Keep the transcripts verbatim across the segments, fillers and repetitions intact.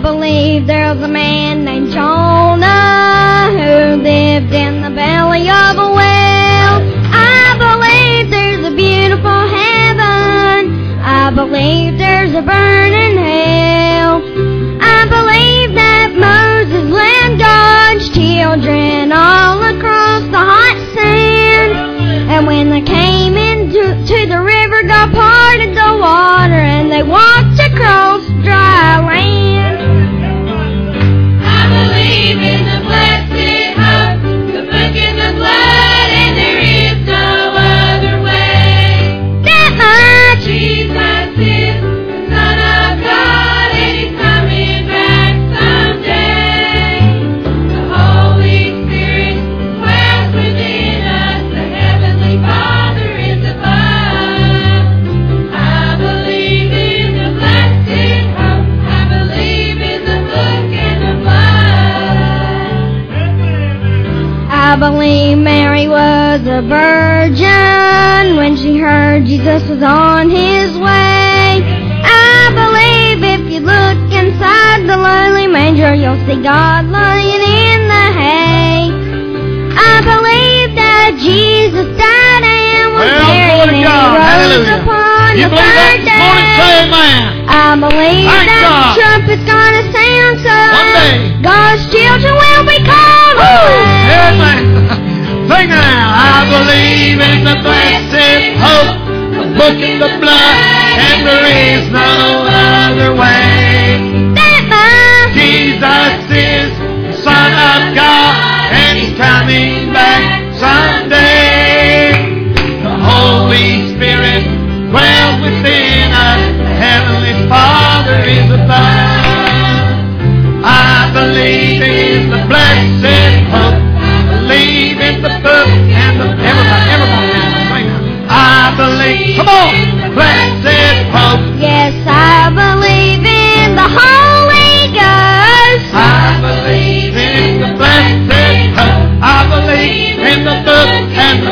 believe there was a man named Jonah who lived in the belly of a whale. I believe there's a beautiful heaven. I believe there's a burning hell. I believe that Moses led God's children all across the hot sand. And when they came into to the river, God parted the water and they walked across dry land. I believe in the blessed hope, the book in the blood, and there is no other way. That much. Jesus is the Son of God, and He's coming back someday. The Holy Spirit dwells within us, the Heavenly Father is above. I believe in the blessed hope, I believe in the book and the blood. I believe Mary was a virgin when she heard Jesus was on His way. I believe if you look inside the lowly manger, you'll see God lying in the hay. I believe that Jesus died and was Well, buried glory to and He God. rose Hallelujah. upon You the believe that third this morning? Say day. amen. I believe Thank that God. the trumpet's gonna sound so One day. God's children will be called away. Amen. Sing now. I believe in the blessed hope, the book in the blood, and there is no other way. That much. Jesus is the Son of God, and He's coming back someday. The Holy Spirit dwells within us, the Heavenly Father is above. I believe in the blessed hope, I believe in the book and the... Everybody, everybody now, sing now. I believe, come on, blessed hope. Yes, I believe in the Holy Ghost. I believe in the blessed hope. I believe in the book and the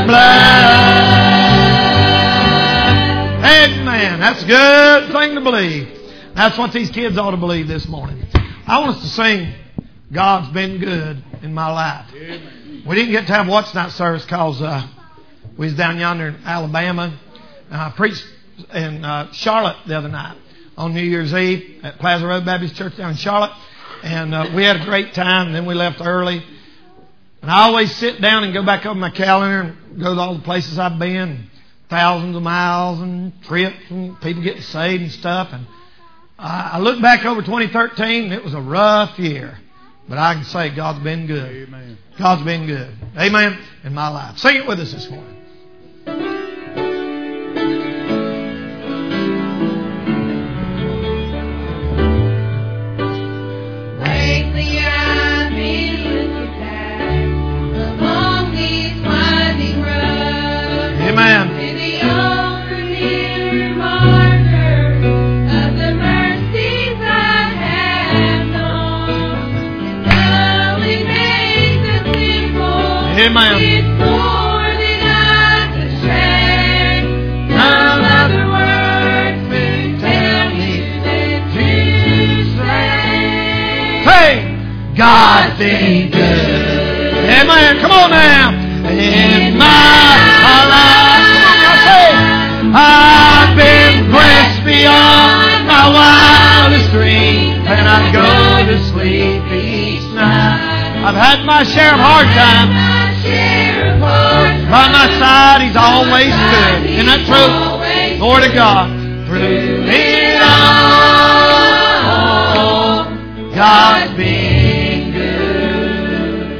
blood. Amen. That's a good thing to believe. That's what these kids ought to believe this morning. I want us to sing, God's Been Good in My Life. We didn't get to have watch night service because uh, we was down yonder in Alabama. And I preached in uh, Charlotte the other night on New Year's Eve at Plaza Road Baptist Church down in Charlotte. And uh, we had a great time. And then we left early. And I always sit down and go back over my calendar and go to all the places I've been. Thousands of miles and trips and people getting saved and stuff. And I, I look back over twenty thirteen and it was a rough year. But I can say God's been good. Amen. God's been good. Amen. In my life. Sing it with us this morning. Lately I've been looking back along these winding roads Amen. to the old familiar marker of the mercies I have known. And though it makes a simple, Amen. it's more than I could say. No other words can tell me than to say. Hey, God's been good. Amen. Come on now. In my life. Come on now, say, I've been blessed beyond my wildest dreams, and I go to sleep each night. I've had my share of hard times. By my side, He's always stood. Isn't that true? Glory to God. Through it all, God's been good.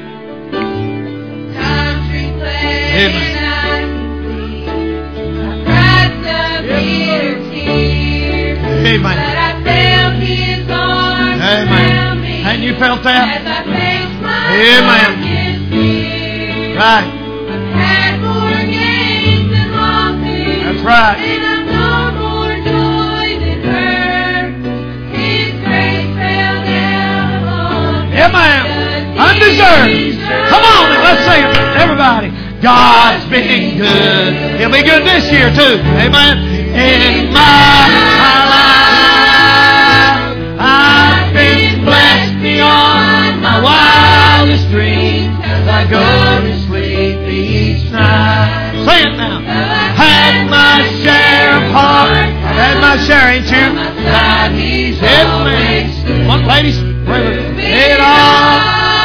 Country play Amen. and I can see I've cried some bitter tears, Amen. but I felt His arms Amen. around me And you felt as that? I faced my Amen. darkest fears. Right. I've had more gains than losses, That's right. and I've known more joy than hurt. His grace fell down upon me. Amen. Undeserved. Come on, let's sing it, everybody. God's been good. He'll be good this year too. Amen. In my life, I've been Say it now. Had my share of heart. Had my share, ain't you? Yes, man. One, ladies, pray with me. It all.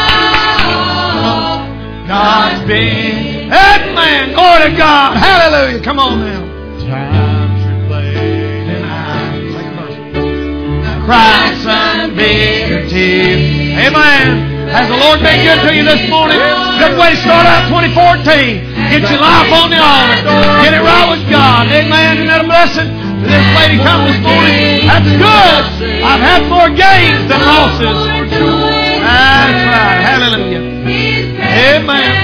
God's been. Amen. Glory to God. Hallelujah. Come on now. Times replayed And I, second verse. Cry some bitter tears. Amen. Has the Lord been good to you this morning? Good way to start out twenty fourteen. Get your life on the altar. Get it right with God. Amen. Isn't that a blessing? This lady come this morning. That's good. I've had more gains than losses. That's right. Hallelujah. Amen.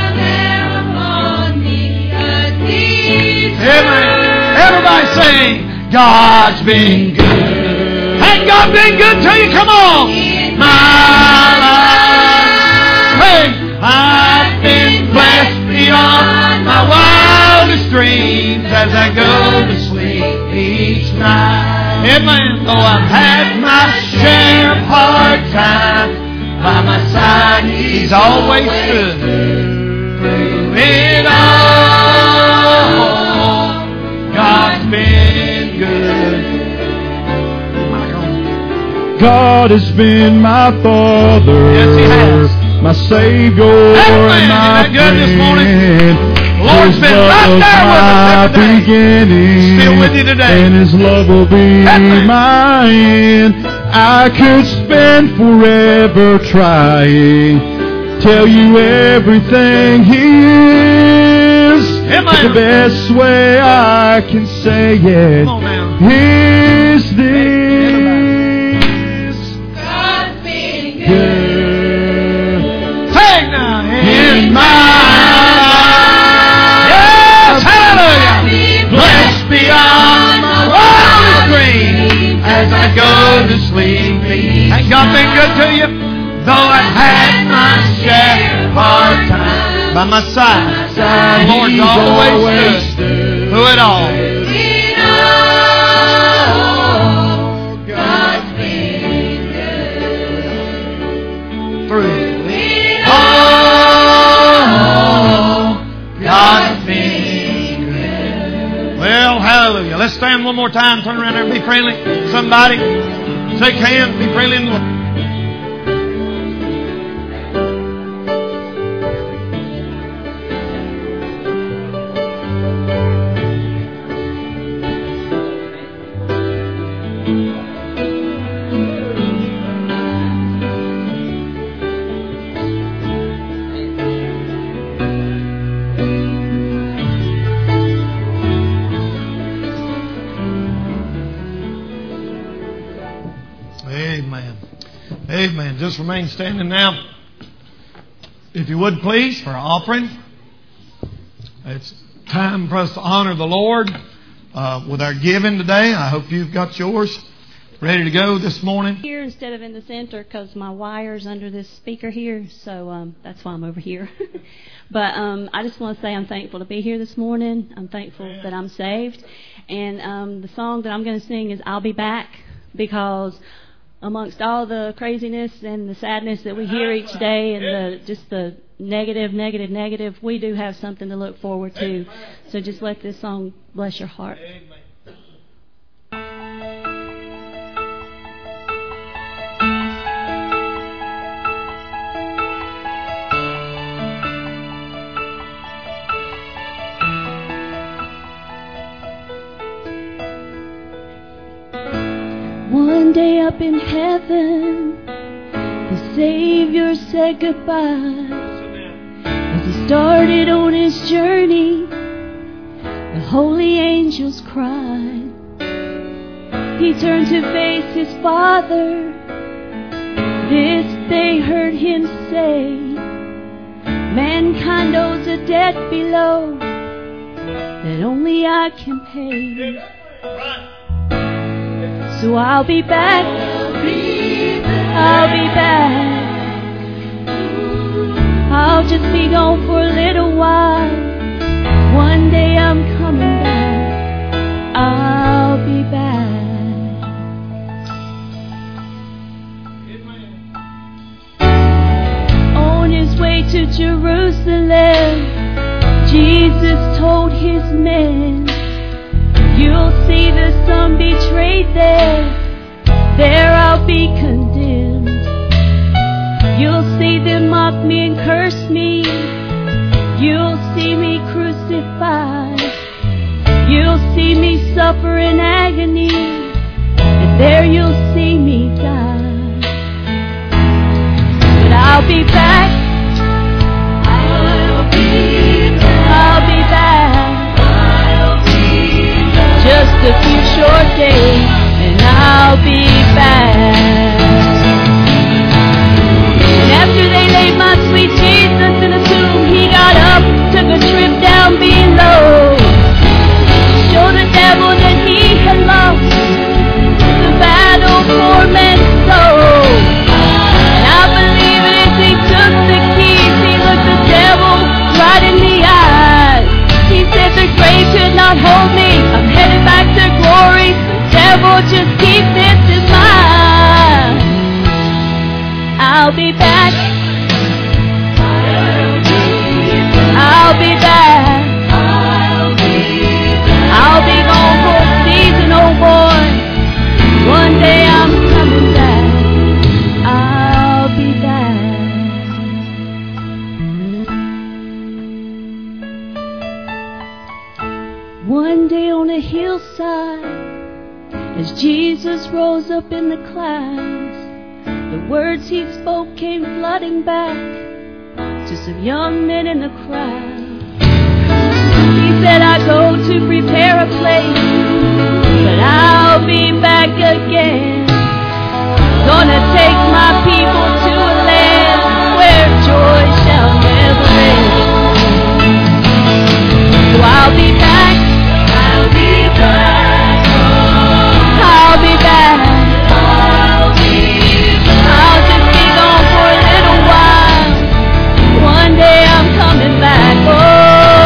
Amen. Everybody sing, God's been good. Ain't God been good to you? Come on. My life. Hey, I've been blessed beyond my wildest dreams as I go to sleep each night. Amen. Though I've had my share of hard times, by my side He's always stood through it all. God's been good. God has been my Father. Yes, He has. My Savior and my Isn't that good this morning? friend. Lord's His been love right was there with us my every day. beginning, Still with you today. and His love will be Amen. my end. I could spend forever trying, tell you everything He is. Amen. But the best way I can say it Come on now. is this. God's been good. Good. Sing now. In my Yes, hallelujah. Blessed beyond my wildest dreams as I go to sleep. Ain't God been good to you? Though I've had my share of hard times by my side, the Lord's always stood through it all. God's been good. Through it all, God's been good. Well, hallelujah. Let's stand one more time. Turn around there and be friendly. Somebody, shake hands, be friendly in the Lord. Amen. Just remain standing now. If you would please, for our offering. It's time for us to honor the Lord uh, with our giving today. I hope you've got yours ready to go this morning. Here instead of in the center because my wire's under this speaker here, so um, that's why I'm over here. But um, I just want to say I'm thankful to be here this morning. I'm thankful that I'm saved. And um, the song that I'm going to sing is I'll Be Back, because amongst all the craziness and the sadness that we hear each day and the just the negative, negative, negative, we do have something to look forward to. So just let this song bless your heart. One day up in heaven, the Savior said goodbye. As he started on his journey, the holy angels cried. He turned to face his Father. This they heard him say, mankind owes a debt below that only I can pay. So I'll be back, I'll be back, I'll be back. I'll just be gone for a little while. One day I'm coming back, I'll be back. On his way to Jerusalem, Jesus told his one betrayed there, there I'll be condemned. You'll see them mock me and curse me. You'll see me crucified. You'll see me suffer in agony, and there you'll see me die. But I'll be back. I'll be back. I'll be back. I'll be back. Just a few short days, and I'll be back. And after they laid my sweet Jesus in a tomb, he got up, took a trip down below. Show the devil that he had lost the battle for man's soul. And I believe it as he took the keys, he looked the devil right in the eyes. He said the grave could not hold me, I'm headed back to glory. The devil just keeps it in mind. I'll be back. I'll be back. I'll be gone for a season, oh boy. One day I'm coming back. I'll be back. One day on a hillside, as Jesus rose up in the clouds, the words he spoke came flooding back to some young men in the crowd. He said, I go to prepare a place, but I'll be back again. Gonna take my people to a land where joy shall never end. So I'll be back. I'll be back. I'll be back. I'll be back. I'll just be gone for a little while. One day I'm coming back. Oh.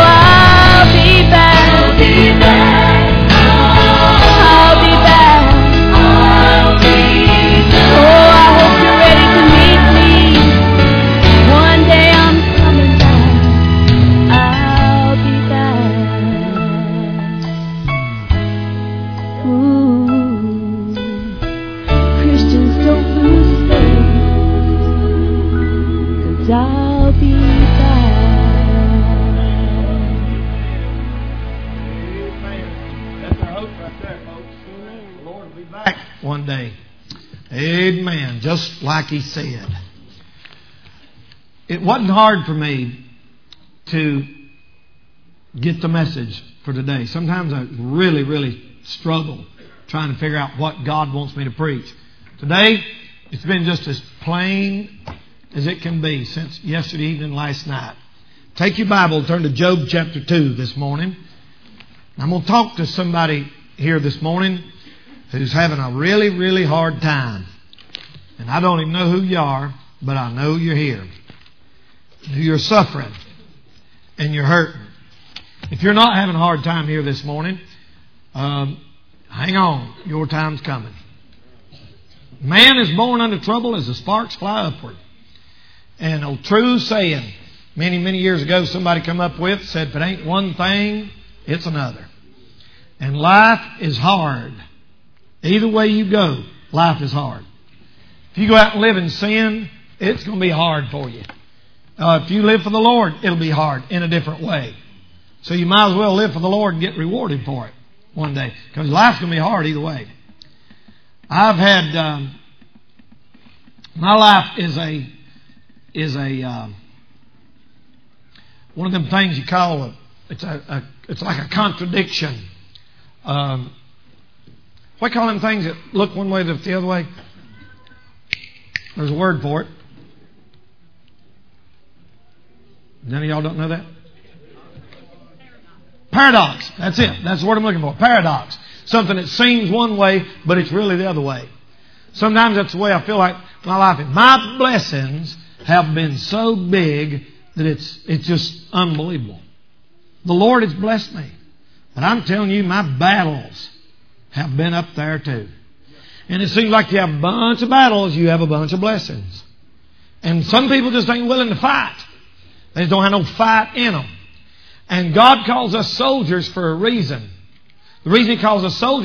One day. Amen. Just like he said. It wasn't hard for me to get the message for today. Sometimes I really, really struggle trying to figure out what God wants me to preach. Today, it's been just as plain as it can be since yesterday evening, last night. Take your Bible, turn to Job chapter two this morning. I'm going to talk to somebody here this morning who's having a really, really hard time. And I don't even know who you are, but I know you're here. You're suffering and you're hurting. If you're not having a hard time here this morning, um, hang on. Your time's coming. Man is born unto trouble as the sparks fly upward. And a true saying, many, many years ago, somebody come up with, said, if it ain't one thing, it's another. And life is hard. Either way you go, life is hard. If you go out and live in sin, it's going to be hard for you. Uh, if you live for the Lord, it'll be hard in a different way. So you might as well live for the Lord and get rewarded for it one day. Because life's going to be hard either way. I've had... Um, my life is a... is a um, one of them things you call a... It's, a, a, it's like a contradiction. Um... What do you call them things that look one way to the other way? There's a word for it. None of y'all don't know that? Paradox. That's it. That's the word I'm looking for. Paradox. Something that seems one way, but it's really the other way. Sometimes that's the way I feel like my life is. My blessings have been so big that it's it's just unbelievable. The Lord has blessed me. But I'm telling you, my battles have been up there too. And it seems like you have a bunch of battles, you have a bunch of blessings. And some people just ain't willing to fight. They just don't have no fight in them. And God calls us soldiers for a reason. The reason He calls us soldiers,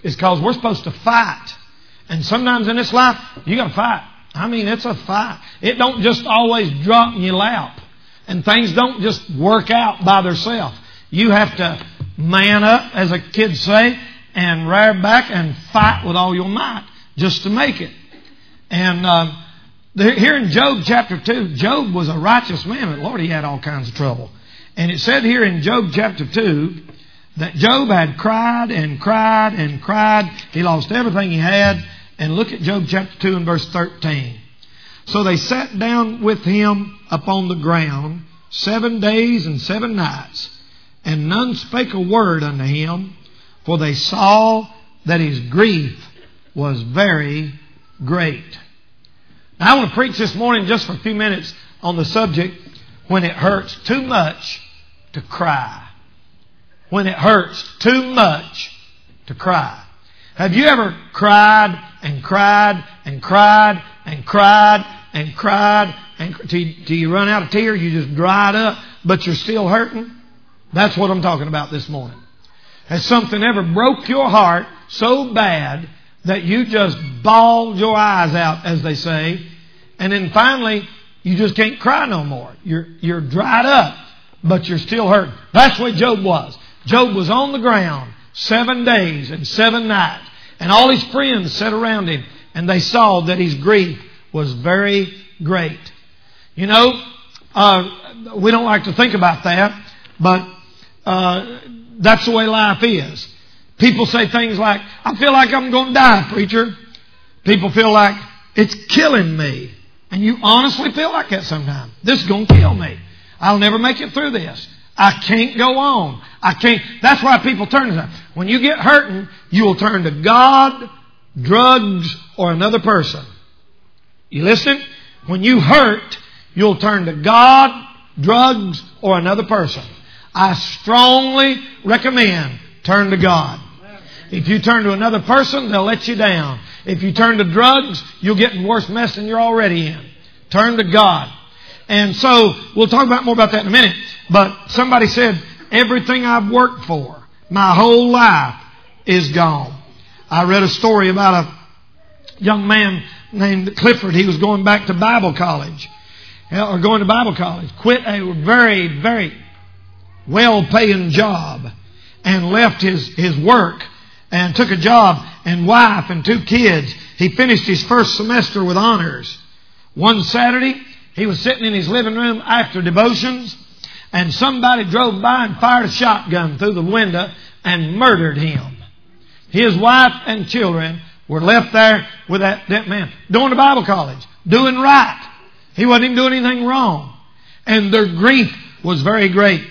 is because we're supposed to fight. And sometimes in this life, you got to fight. I mean, it's a fight. It don't just always drop in your lap. And things don't just work out by themselves. You have to man up, as the kids say, and rear back and fight with all your might just to make it. And um, here in Job chapter two, Job was a righteous man, but Lord, he had all kinds of trouble. And it said here in Job chapter two that Job had cried and cried and cried. He lost everything he had. And look at Job chapter two and verse thirteen. So they sat down with him upon the ground seven days and seven nights, and none spake a word unto him, for they saw that his grief was very great. Now, I want to preach this morning just for a few minutes on the subject, when it hurts too much to cry. When it hurts too much to cry. Have you ever cried and cried and cried and cried and cried and till you run out of tears, you just dried up, but you're still hurting? That's what I'm talking about this morning. Has something ever broke your heart so bad that you just bawled your eyes out, as they say, and then finally you just can't cry no more? You're, you're dried up, but you're still hurting. That's what Job was. Job was on the ground seven days and seven nights. And all his friends sat around him, and they saw that his grief was very great. You know, uh, we don't like to think about that, but uh, that's the way life is. People say things like, I feel like I'm going to die, preacher. People feel like it's killing me. And you honestly feel like that sometimes. This is going to kill me. I'll never make it through this. I can't go on. I can't. That's why people turn to that. When you get hurting, you will turn to God, drugs, or another person. You listen? When you hurt, you'll turn to God, drugs, or another person. I strongly recommend turn to God. If you turn to another person, they'll let you down. If you turn to drugs, you'll get in worse mess than you're already in. Turn to God. And so, we'll talk about more about that in a minute. But somebody said, everything I've worked for, my whole life, is gone. I read a story about a young man named Clifford. He was going back to Bible college. Or going to Bible college. Quit a very, very well-paying job. And left his, his work. And took a job and wife and two kids. He finished his first semester with honors. One Saturday, he was sitting in his living room after devotions, and somebody drove by and fired a shotgun through the window and murdered him. His wife and children were left there with that, that man. Going to Bible college. Doing right. He wasn't even doing anything wrong. And their grief was very great.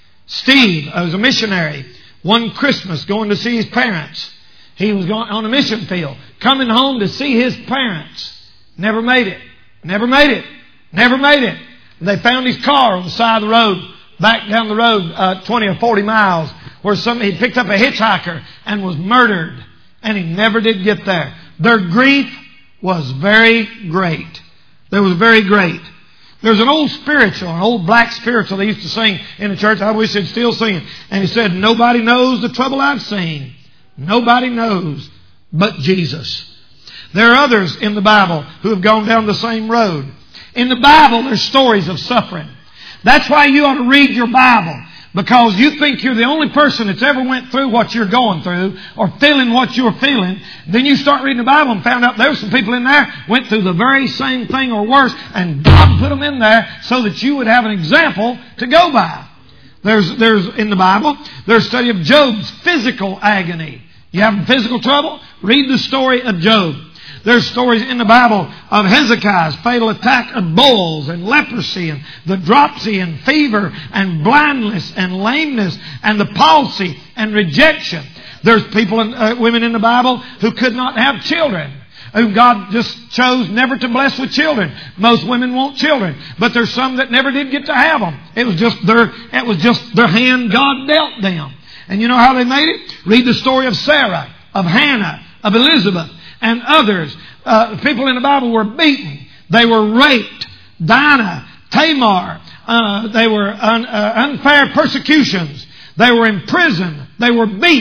Steve, who was a missionary, one Christmas going to see his parents. He was going on a mission field. Coming home to see his parents. Never made it. Never made it. Never made it. They found his car on the side of the road, back down the road uh, twenty or forty miles, where somebody he picked up a hitchhiker and was murdered. And he never did get there. Their grief was very great. It was very great. There's an old spiritual, an old black spiritual they used to sing in the church. I wish they'd still sing it. And he said, nobody knows the trouble I've seen. Nobody knows but Jesus. There are others in the Bible who have gone down the same road. In the Bible, there's stories of suffering. That's why you ought to read your Bible. Because you think you're the only person that's ever went through what you're going through or feeling what you're feeling. Then you start reading the Bible and found out there were some people in there went through the very same thing or worse, and God put them in there so that you would have an example to go by. There's, there's in the Bible, there's a study of Job's physical agony. You having physical trouble? Read the story of Job. There's stories in the Bible of Hezekiah's fatal attack of boils and leprosy and the dropsy and fever and blindness and lameness and the palsy and rejection. There's people, and uh, women in the Bible who could not have children, whom God just chose never to bless with children. Most women want children, but there's some that never did get to have them. It was just their, it was just their hand God dealt them. And you know how they made it? Read the story of Sarah, of Hannah, of Elizabeth, and others. Uh, people in the Bible were beaten. They were raped. Dinah, Tamar. Uh, they were un, uh, unfair persecutions. They were in prison. They were beat.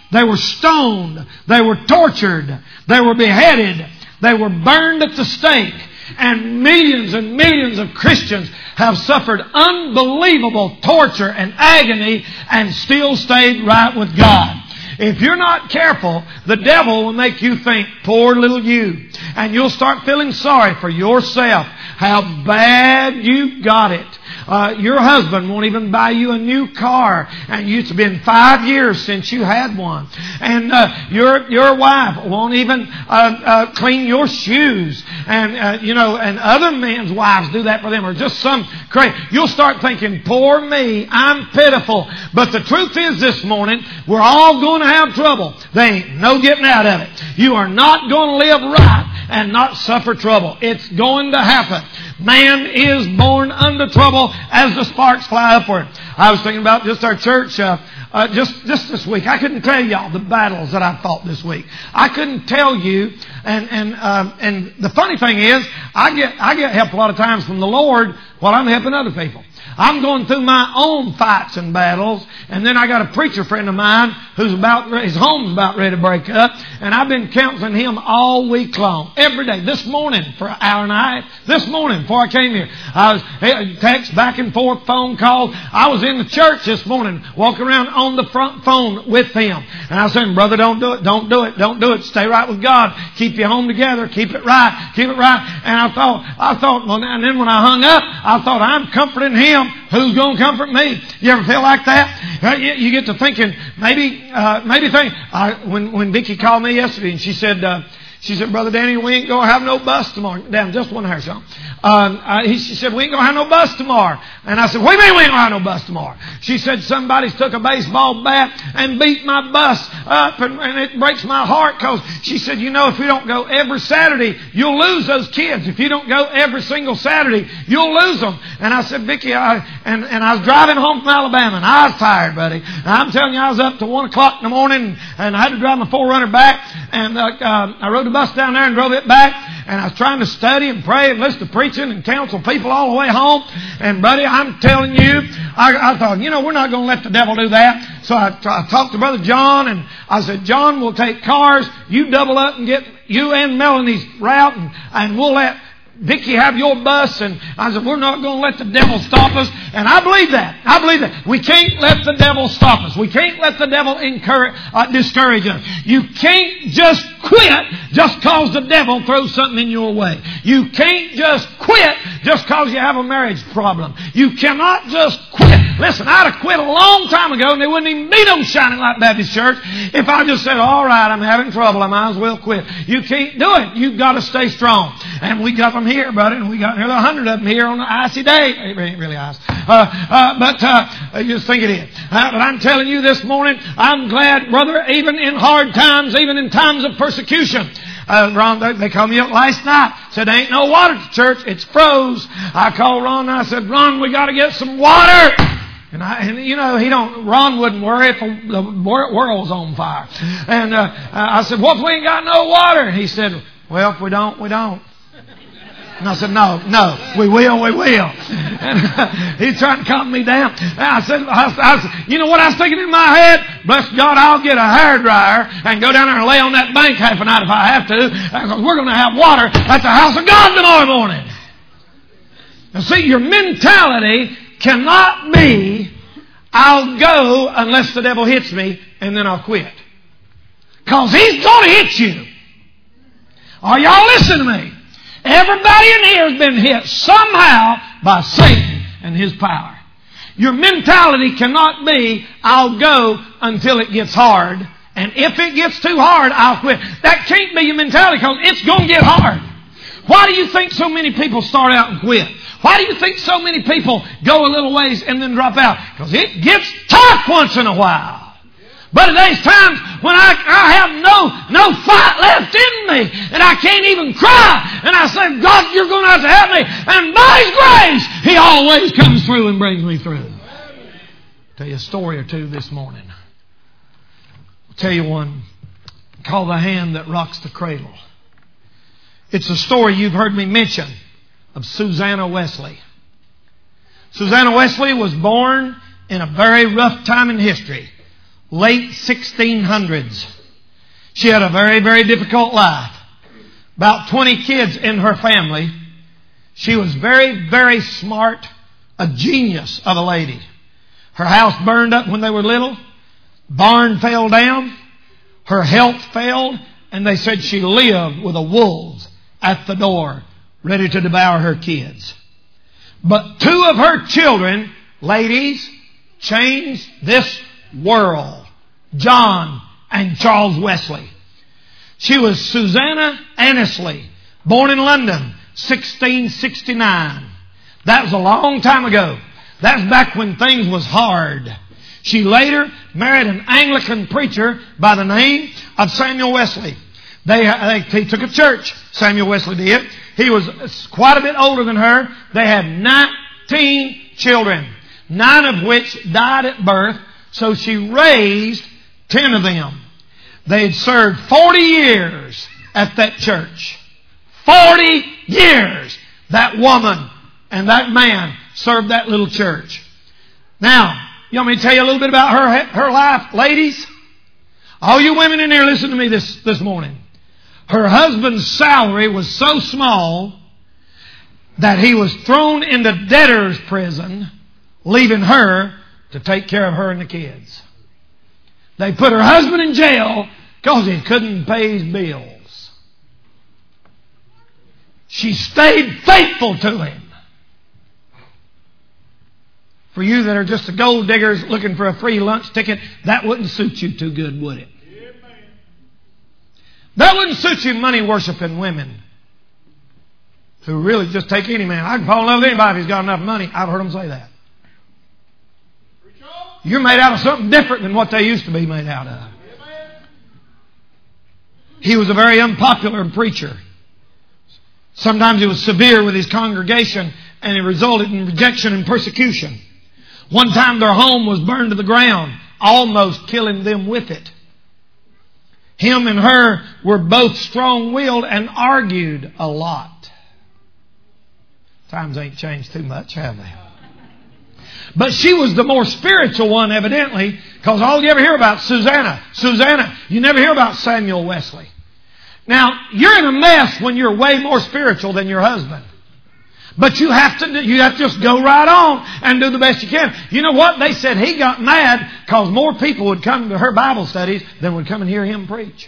They were stoned. They were tortured. They were beheaded. They were burned at the stake. And millions and millions of Christians have suffered unbelievable torture and agony and still stayed right with God. If you're not careful, the devil will make you think, poor little you. And you'll start feeling sorry for yourself, how bad you got it. Uh, your husband won't even buy you a new car, and it's been five years since you had one. And uh, your your wife won't even uh, uh, clean your shoes, and uh, you know, and other men's wives do that for them, or just some crazy. You'll start thinking, "Poor me, I'm pitiful." But the truth is, this morning we're all going to have trouble. There ain't no getting out of it. You are not going to live right and not suffer trouble. It's going to happen. Man is born unto trouble as the sparks fly upward. I was thinking about just our church uh, uh, just just this week. I couldn't tell y'all the battles that I fought this week. I couldn't tell you. And and um, and the funny thing is, I get I get help a lot of times from the Lord while I'm helping other people. I'm going through my own fights and battles, and then I got a preacher friend of mine who's about, his home's about ready to break up, and I've been counseling him all week long, every day. This morning for an hour and a half, this morning before I came here, I was text back and forth, phone calls. I was in the church this morning, walking around on the front phone with him, and I was saying, brother, don't do it, don't do it, don't do it. Stay right with God. Keep your home together. Keep it right. Keep it right. And I thought, I thought, well, and then when I hung up, I thought, I'm comforting him. Who's going to comfort me? You ever feel like that? Uh, you, you get to thinking, maybe, uh, maybe think, uh, when, when Vicki called me yesterday and she said, uh, she said, Brother Danny, we ain't going to have no bus tomorrow. Down just one hair, Sean. Um, uh, he, she said, we ain't going to have no bus tomorrow. And I said, what do you mean we ain't going to have no bus tomorrow? She said, somebody's took a baseball bat and beat my bus up, and, and it breaks my heart because she said, you know, if we don't go every Saturday, you'll lose those kids. If you don't go every single Saturday, you'll lose them. And I said, Vicki, I, and, and I was driving home from Alabama, and I was tired, buddy. And I'm telling you, I was up to one o'clock in the morning, and I had to drive my four runner back, and uh, uh, I rode the bus down there and drove it back. And I was trying to study and pray and listen to preaching and counsel people all the way home. And, buddy, I'm telling you, I, I thought, you know, we're not going to let the devil do that. So I, I talked to Brother John, and I said, John, we'll take cars. You double up and get you and Melanie's route, and, and we'll let Vicki have your bus. And I said, we're not going to let the devil stop us. And I believe that. I believe that. We can't let the devil stop us. We can't let the devil encourage, uh, discourage us. You can't just quit just because the devil throws something in your way. You can't just quit just because you have a marriage problem. You cannot just quit. Listen, I'd have quit a long time ago, and there wouldn't even be no Shining Light Baptist Church if I just said, all right, I'm having trouble. I might as well quit. You can't do it. You've got to stay strong. And we got them here, brother, and we got nearly a hundred of them here on the icy day. It ain't really ice. Uh, uh, but uh, you just think it is. Uh, but I'm telling you this morning, I'm glad, brother, even in hard times, even in times of persecution. Uh, Ron, they, they called me up last night. Said, there ain't no water at the church. It's froze. I called Ron and I said, Ron, we got to get some water. And, I, and you know, he don't. Ron wouldn't worry if the world's on fire. And uh, I said, what if we ain't got no water? And he said, well, if we don't, we don't. And I said, no, no, we will, we will. And uh, he's trying to calm me down. And I said, I, I, you know what I was thinking in my head? Bless God, I'll get a hairdryer and go down there and lay on that bank half a night if I have to. Because we're going to have water at the house of God tomorrow morning. Now see, your mentality cannot be, I'll go unless the devil hits me and then I'll quit. Because he's going to hit you. Are y'all listening to me? Everybody in here has been hit somehow by Satan and his power. Your mentality cannot be, I'll go until it gets hard. And if it gets too hard, I'll quit. That can't be your mentality because it's going to get hard. Why do you think so many people start out and quit? Why do you think so many people go a little ways and then drop out? Because it gets tough once in a while. But there's times when I, I have no, no fight left in me. And I can't even cry. And I say, God, you're going to have to help me. And by His grace, He always comes through and brings me through. I'll tell you a story or two this morning. I'll tell you one called The Hand That Rocks the Cradle. It's a story you've heard me mention of Susanna Wesley. Susanna Wesley was born in a very rough time in history. late sixteen hundreds. She had a very, very difficult life. About twenty kids in her family. She was very, very smart, a genius of a lady. Her house burned up when they were little. Barn fell down. Her health failed. And they said she lived with the wolves at the door, ready to devour her kids. But two of her children, ladies, changed this world. John and Charles Wesley. She was Susanna Annesley, born in London, sixteen sixty-nine. That was a long time ago. That's back when things was hard. She later married an Anglican preacher by the name of Samuel Wesley. They, they he took a church, Samuel Wesley did. He was quite a bit older than her. They had nineteen children, nine of which died at birth. So she raised ten of them. They had served forty years at that church. Forty years that woman and that man served that little church. Now, you want me to tell you a little bit about her, her life, ladies? All you women in here, listen to me this, this morning. Her husband's salary was so small that he was thrown into debtor's prison, leaving her to take care of her and the kids. They put her husband in jail because he couldn't pay his bills. She stayed faithful to him. For you that are just the gold diggers looking for a free lunch ticket, that wouldn't suit you too good, would it? That wouldn't suit you money worshiping women who really just take any man. I can fall in love with anybody if he's got enough money. I've heard them say that. You're made out of something different than what they used to be made out of. He was a very unpopular preacher. Sometimes he was severe with his congregation, and it resulted in rejection and persecution. One time their home was burned to the ground, almost killing them with it. Him and her were both strong-willed and argued a lot. Times ain't changed too much, have they? But she was the more spiritual one, evidently, because all you ever hear about is Susanna. Susanna. You never hear about Samuel Wesley. Now, you're in a mess when you're way more spiritual than your husband. But you have to you have to just go right on and do the best you can. You know what? They said he got mad because more people would come to her Bible studies than would come and hear him preach.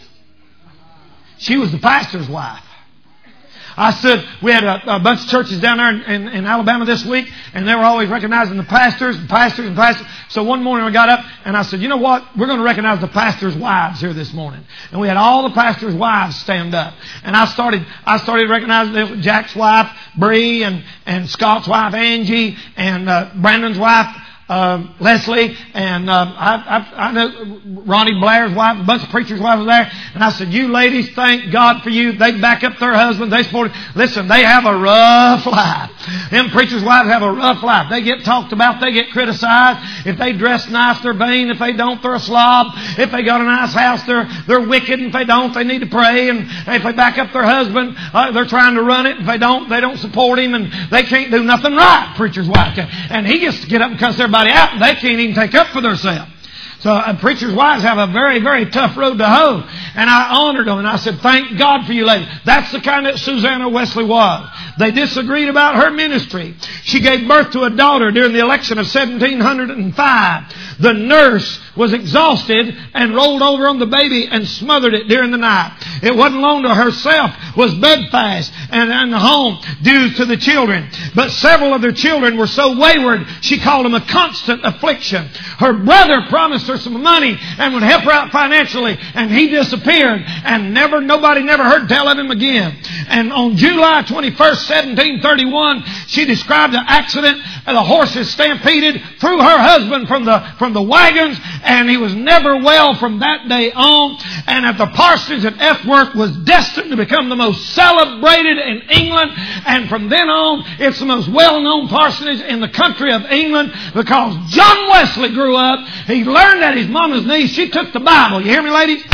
She was the pastor's wife. I said, we had a, a bunch of churches down there in, in, in Alabama this week, and they were always recognizing the pastors and pastors and pastors. So one morning I got up and I said, you know what? We're going to recognize the pastors' wives here this morning. And we had all the pastors' wives stand up. And I started I started recognizing Jack's wife, Bree, and, and Scott's wife, Angie, and uh, Brandon's wife, Uh, Leslie, and uh, I, I, I know Ronnie Blair's wife, a bunch of preachers' wives were there. And I said, you ladies, thank God for you. They back up their husbands. They support it. Listen, they have a rough life. Them preachers' wives have a rough life. They get talked about. They get criticized. If they dress nice, they're vain. If they don't, they're a slob. If they got a nice house, they're they're wicked. And if they don't, they need to pray. And if they back up their husband, uh, they're trying to run it. If they don't, they don't support him. And they can't do nothing right, preacher's wife. And he gets to get up and cuss everybody out, and they can't even take up for themselves. So uh, preachers' wives have a very, very tough road to hoe. And I honored them, and I said, thank God for you ladies. That's the kind that Susanna Wesley was. They disagreed about her ministry. She gave birth to a daughter during the election of seventeen oh five. The nurse was exhausted and rolled over on the baby and smothered it during the night. It wasn't long to herself was bedfast and in the home due to the children. But several of their children were so wayward, she called them a constant affliction. Her brother promised her some money and would help her out financially, and he disappeared, and never nobody never heard tell of him again. And on July twenty-first, seventeen thirty-one, she described the accident, and the horses stampeded through her husband from the from the wagons, and he was never well from that day on. And at the parsonage at Ethworth was destined to become the most celebrated in England, and from then on it's the most well-known parsonage in the country of England, because John Wesley grew up. He learned at his mama's knee. She took the Bible. You hear me, ladies?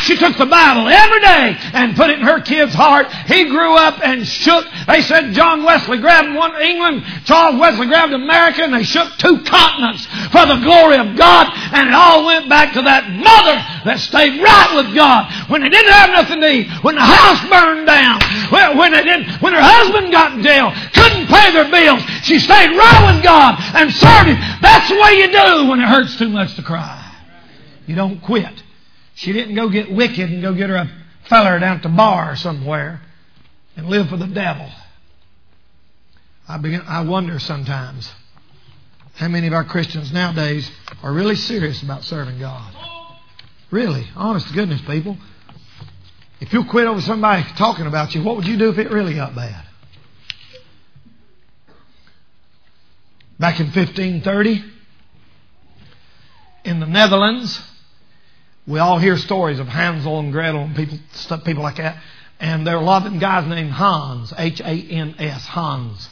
she took the Bible every day and put it in her kid's heart. He grew up and shook. They said John Wesley grabbed one England, Charles Wesley grabbed America, and they shook two continents for the glory of God. And it all went back to that mother that stayed right with God. When they didn't have nothing to eat, when the house burned down, when they didn't, when her husband got in jail, couldn't pay their bills, she stayed right with God and served Him. That's the way you do when it hurts too much to cry. You don't quit. She didn't go get wicked and go get her a feller down at the bar somewhere and live for the devil. I begin, I wonder sometimes how many of our Christians nowadays are really serious about serving God. Really, honest to goodness, people. If you'll quit over somebody talking about you, what would you do if it really got bad? Back in fifteen thirty, in the Netherlands, we all hear stories of Hansel and Gretel and people, stuff, people like that. And there are a lot of them guys named Hans, H A N S, Hans.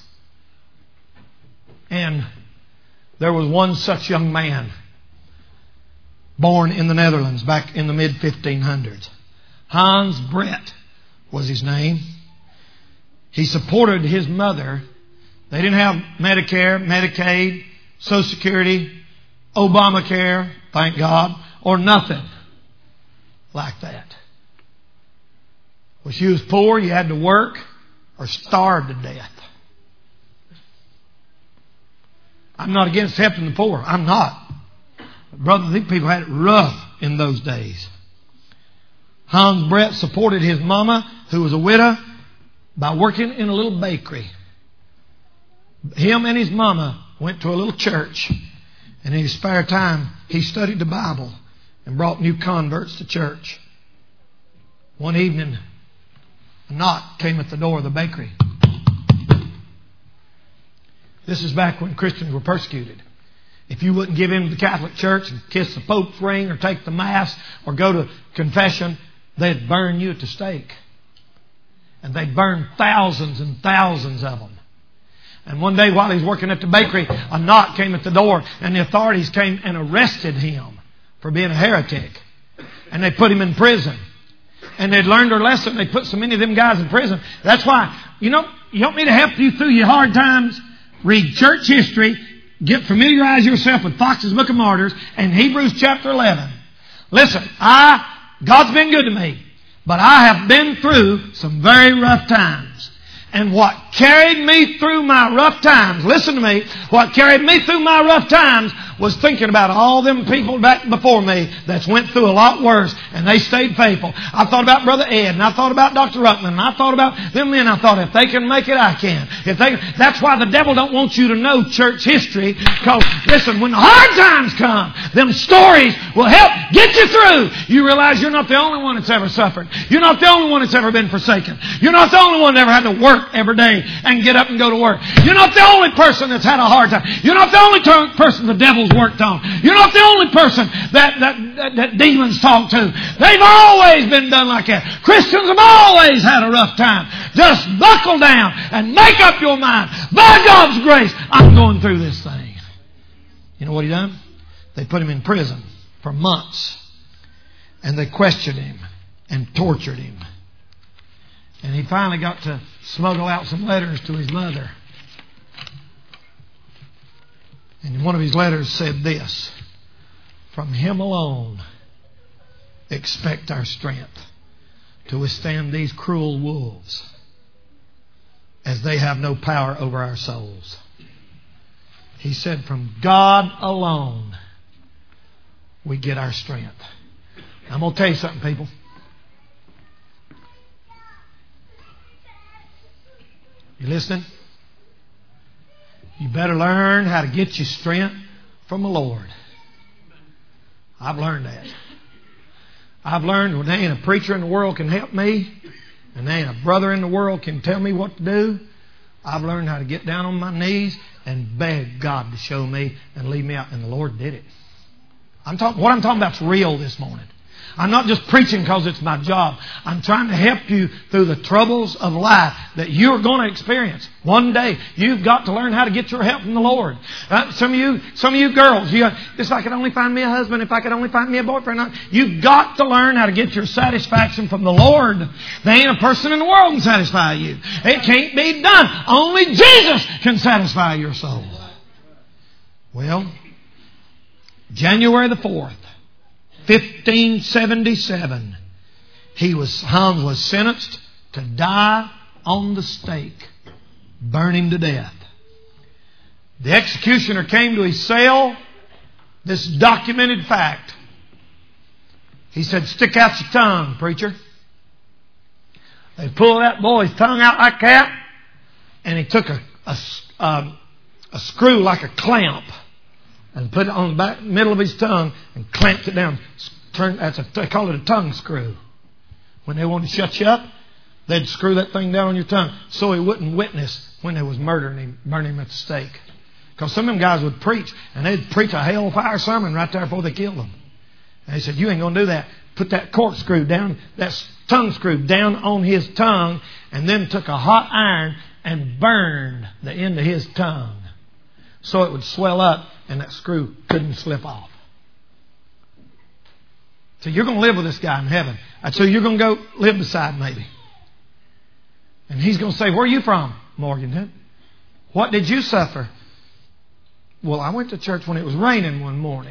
And there was one such young man born in the Netherlands back in the mid fifteen hundreds. Hans Brett was his name. He supported his mother. They didn't have Medicare, Medicaid, Social Security, Obamacare, thank God, or nothing like that. When she was poor, you had to work or starve to death. I'm not against helping the poor. I'm not. But brother, these people had it rough in those days. Hans Brett supported his mama, who was a widow, by working in a little bakery. Him and his mama went to a little church, and in his spare time, he studied the Bible and brought new converts to church. One evening, a knock came at the door of the bakery. This is back when Christians were persecuted. If you wouldn't give in to the Catholic Church and kiss the Pope's ring or take the Mass or go to confession, they'd burn you at the stake. And they'd burn thousands and thousands of them. And one day while he was working at the bakery, a knock came at the door, and the authorities came and arrested him for being a heretic. And they put him in prison. And they'd learned their lesson. They put so many of them guys in prison. That's why, you know, you want me to help you through your hard times? Read church history. Get familiarize yourself with Fox's Book of Martyrs and Hebrews chapter eleven. Listen, I, God's been good to me, but I have been through some very rough times. And what carried me through my rough times, listen to me, what carried me through my rough times was thinking about all them people back before me that's went through a lot worse, and they stayed faithful. I thought about Brother Ed, and I thought about Doctor Ruckman, and I thought about them men. I thought, if they can make it, I can. If they, that's why the devil don't want you to know church history, because, listen, when the hard times come, them stories will help get you through. You realize you're not the only one that's ever suffered. You're not the only one that's ever been forsaken. You're not the only one that ever had to work every day and get up and go to work. You're not the only person that's had a hard time. You're not the only ter- person the devil's worked on. You're not the only person that, that, that, that demons talk to. They've always been done like that. Christians have always had a rough time. Just buckle down and make up your mind. By God's grace, I'm going through this thing. You know what he done? They put him in prison for months. And they questioned him and tortured him. And he finally got to smuggle out some letters to his mother. And one of his letters said this: from Him alone expect our strength to withstand these cruel wolves, as they have no power over our souls. He said, from God alone we get our strength. I'm going to tell you something, people. You listening? You better learn how to get your strength from the Lord. I've learned that. I've learned when there ain't a preacher in the world can help me, and there ain't a brother in the world can tell me what to do, I've learned how to get down on my knees and beg God to show me and lead me out. And the Lord did it. I'm talking, what I'm talking about is real this morning. I'm not just preaching because it's my job. I'm trying to help you through the troubles of life that you're going to experience. One day, you've got to learn how to get your help from the Lord. Uh, some of you, some of you girls, you, if I could only find me a husband, if I could only find me a boyfriend, you've got to learn how to get your satisfaction from the Lord. There ain't a person in the world can satisfy you. It can't be done. Only Jesus can satisfy your soul. Well, January the fourth, fifteen seventy-seven, he was hung, was sentenced to die on the stake, burn him to death. The executioner came to his cell. This documented fact. He said, "Stick out your tongue, preacher." They pulled that boy's tongue out like that, and he took a, a, a, a screw like a clamp and put it on the back, middle of his tongue and clamped it down. Turn, that's a, they call it a tongue screw. When they wanted to shut you up, they'd screw that thing down on your tongue so he wouldn't witness when they was murdering him, burning him at the stake. Because some of them guys would preach, and they'd preach a hellfire sermon right there before they killed him. And he said, "You ain't going to do that." Put that corkscrew down, that tongue screw down on his tongue, and then took a hot iron and burned the end of his tongue so it would swell up and that screw couldn't slip off. So you're going to live with this guy in heaven. So you're going to go live beside maybe. And he's going to say, "Where are you from, Morgan? What did you suffer?" "Well, I went to church when it was raining one morning."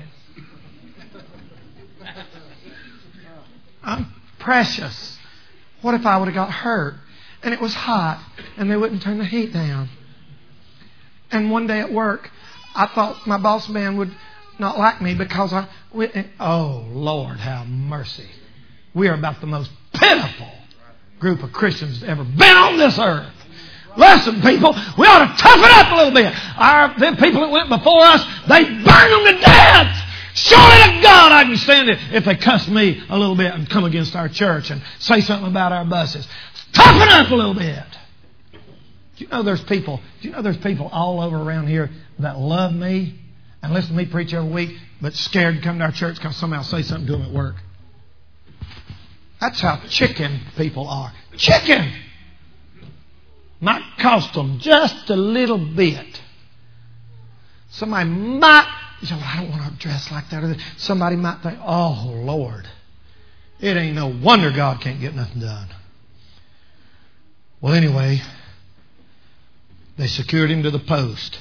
I'm precious. What if I would have got hurt and it was hot and they wouldn't turn the heat down? And one day at work, I thought my boss man would not like me because I... Oh, Lord, have mercy. We are about the most pitiful group of Christians that's ever been on this earth. Listen, people, we ought to toughen up a little bit. Our, the people that went before us, they burned them to death. Surely to God I can stand it if they cuss me a little bit and come against our church and say something about our buses. Toughen up a little bit. Do you know there's people, do you know there's people all over around here that love me and listen to me preach every week, but scared to come to our church because somebody will say something to them at work? That's how chicken people are. Chicken! Might cost them just a little bit. Somebody might... You say, "Well, I don't want to dress like that." Somebody might think, "Oh, Lord, it ain't no wonder God can't get nothing done." Well, anyway, they secured him to the post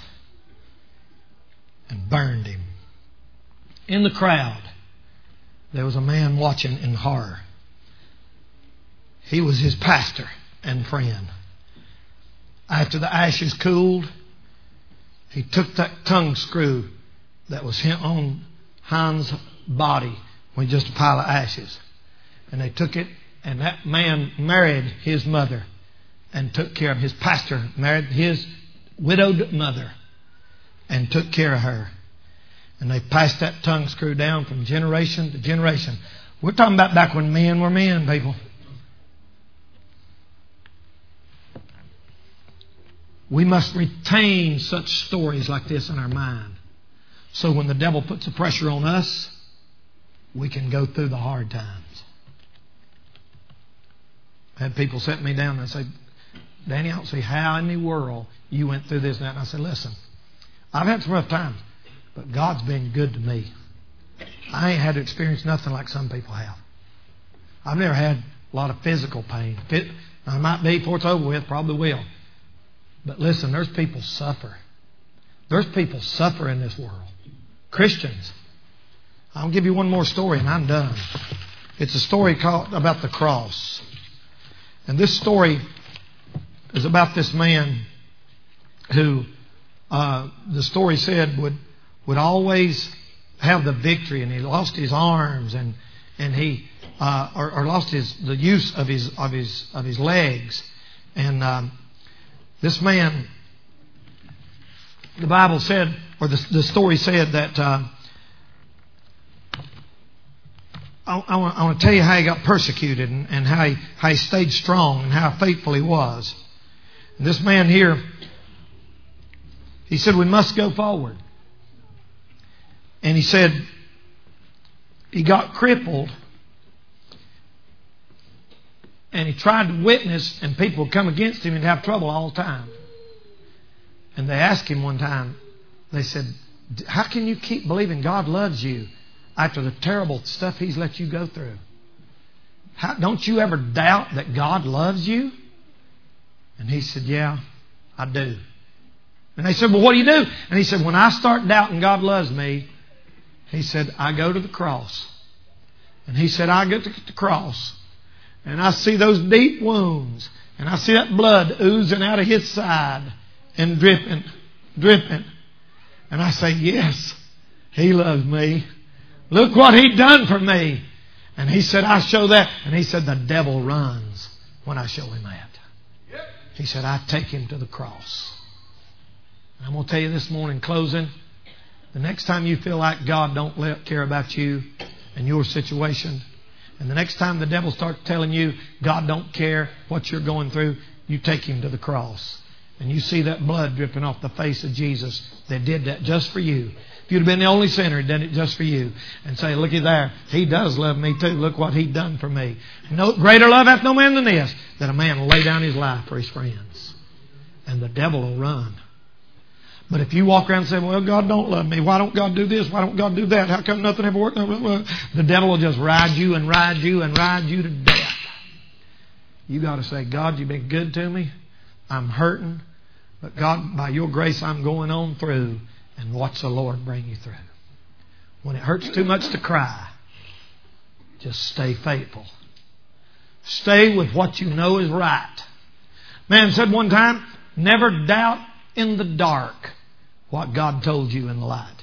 and burned him. In the crowd, there was a man watching in horror. He was his pastor and friend. After the ashes cooled, he took that tongue screw that was on Hans' body with just a pile of ashes. And they took it, and that man married his mother and took care of his pastor, married his widowed mother and took care of her. And they passed that tongue screw down from generation to generation. We're talking about back when men were men, people. We must retain such stories like this in our mind. So when the devil puts the pressure on us, we can go through the hard times. I had people set me down and say, "Danny, I don't see how in the world you went through this and that." And I said, "Listen, I've had some rough times, but God's been good to me. I ain't had to experience nothing like some people have. I've never had a lot of physical pain. I might be before it's over with, probably will. But listen, there's people suffer. There's people suffer in this world. Christians. I'll give you one more story and I'm done. It's a story called about the cross. And this story is about this man who uh, the story said would would always have the victory, and he lost his arms and and he uh, or, or lost his the use of his of his of his legs. And um, this man, the Bible said, or the, the story said that uh, I, I, want, I want to tell you how he got persecuted and, and how he how he stayed strong and how faithful he was. And this man here, he said, we must go forward. And he said he got crippled And he tried to witness, and people would come against him and have trouble all the time. And they asked him one time, they said, how can you keep believing God loves you after the terrible stuff He's let you go through? How, don't you ever doubt that God loves you? And he said, yeah, I do. And they said, well, what do you do? And he said, when I start doubting God loves me, he said, I go to the cross. And he said, I get to the cross. And I see those deep wounds. And I see that blood oozing out of His side and dripping, dripping. And I say, yes, He loves me. Look what He done for me. And he said, I show that. And he said, the devil runs when I show him that. He said, I take him to the cross. And I'm going to tell you this morning, closing, the next time you feel like God don't let, care about you and your situation, and the next time the devil starts telling you God don't care what you're going through, you take him to the cross. And you see that blood dripping off the face of Jesus that did that just for you. If you'd have been the only sinner, He'd done it just for you. And say, looky there, He does love me too. Look what He done for me. No greater love hath no man than this, that a man will lay down his life for his friends. And the devil will run. But if you walk around and say, well, God don't love me. Why don't God do this? Why don't God do that? How come nothing ever worked? The devil will just ride you and ride you and ride you to death. You got to say, God, you've been good to me. I'm hurting. But God, by your grace, I'm going on through. And watch the Lord bring you through. When it hurts too much to cry, just stay faithful. Stay with what you know is right. Man said one time, never doubt in the dark what God told you in the light.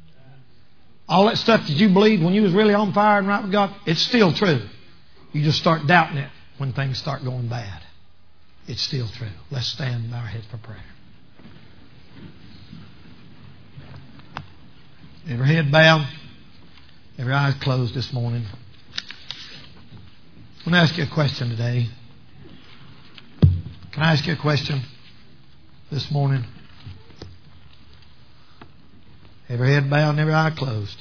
All that stuff that you believed when you was really on fire and right with God, it's still true. You just start doubting it when things start going bad. It's still true. Let's stand and bow our heads for prayer. Every head bowed, every eye closed this morning. I'm going to ask you a question today. Can I ask you a question this morning? Every head bowed and every eye closed.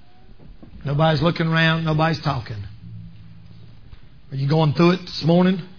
Nobody's looking around. Nobody's talking. Are you going through it this morning?